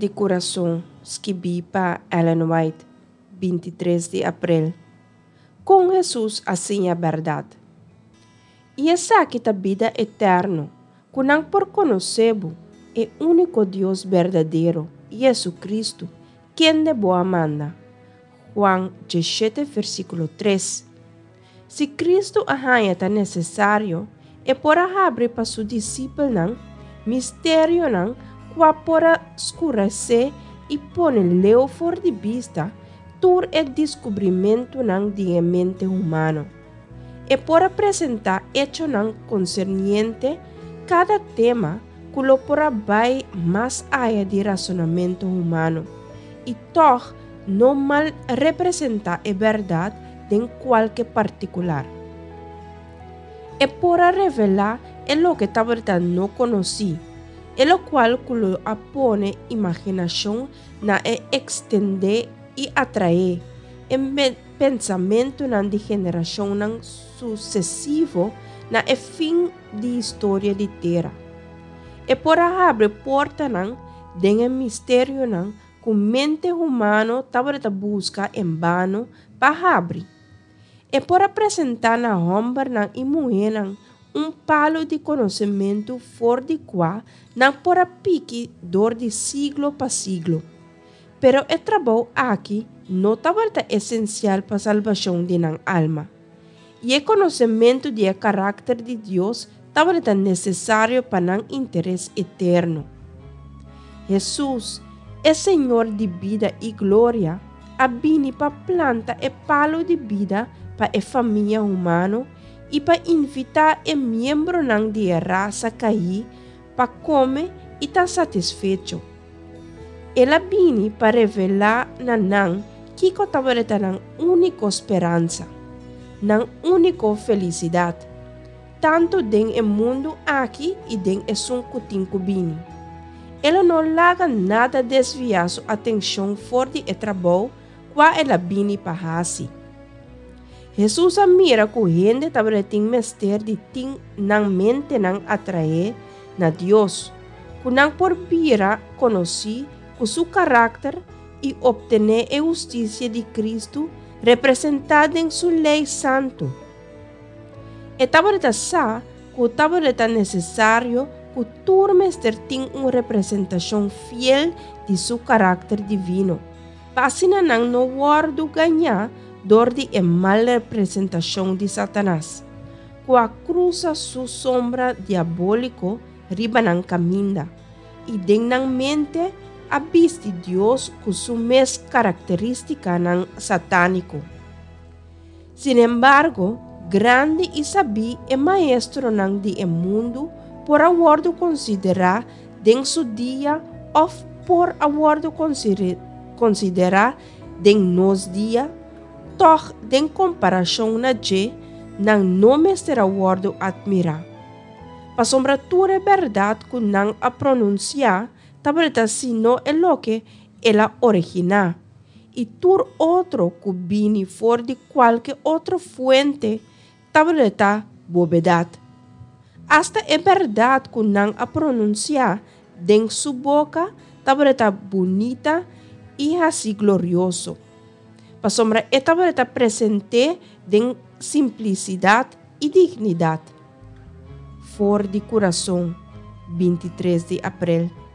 de coração, escrevi para Ellen White, 23 de abril. Com Jesus assim é a verdade. E essa aqui é a vida eterna, que não por conhecer-o, é o único Deus verdadeiro, Jesus Cristo, quem de boa manda. Juan 17, versículo 3. Se Cristo é necessário, é por abrir para seu discípulo não, mistério não, que por escurecer e pôr fora de vista, todo o descobrimento não de mente humano. É por apresentar hecho não concerniente cada tema que lo por vai mais allá de razonamento humano e toch não mal representar a verdade de qualquer particular. É por revelar o que talvez não conheci, e lo qual que lo apone imaginação na extender e atrair em pensamento na de geração não sucessivo na fim de história de terra. É por abrir porta não de mistério não que mente humano talvez busca em vano para abrir. É por apresentar na homem e mulher palo de conhecimento fora de qual não por pique dor de siglo para siglo. Pero o trabalho aqui não é essencial para a salvação de nossa alma. E o conhecimento do caráter de Deus é necessário para nosso interesse eterno. Jesus é Senhor de vida e glória, abine para plantar o palo de vida para a família humana e para invitar o membro de raça cair para comer e estar satisfeito. Ela vem para revelar na nang que está na única esperança, na única felicidade, tanto dentro do mundo aqui e dentro do som que vini. Ela não larga nada desviar sua atenção fora do trabalho que ela vem para fazer. Jesus mira que a gente tem mestre de ting na mente não atrair na Deus, que não por vira conhecer com seu caráter e obter a justiça de Cristo representada em sua lei santo. E tabareta sa que tabareta necessário que todo mestre tenha uma representação fiel de seu caráter divino, para assim não guardo ganhar dor de mal representação de Satanás, que cruza sua sombra diabólico riba ng caminda, e den ng mente a vista de Deus com sua mesma característica ng satânico. Sin embargo, grande e sabio é maestro ng de mundo por aguardo considerar den su dia ou por aguardo considerar den nos dia, toch den comparação na je nang não mestre aguardo admirar. Pa sombratura é verdade que não a pronunciar, tabreta sino é lo que ela original. E tur outro que vini for de qualquer outra fuente, tabreta bovedade. Hasta é verdade que não a pronunciar, den su boca, tabreta bonita e assim glorioso. Pa sombra é tabreta presente den simplicidade e dignidade. For de coração, 23 de abril.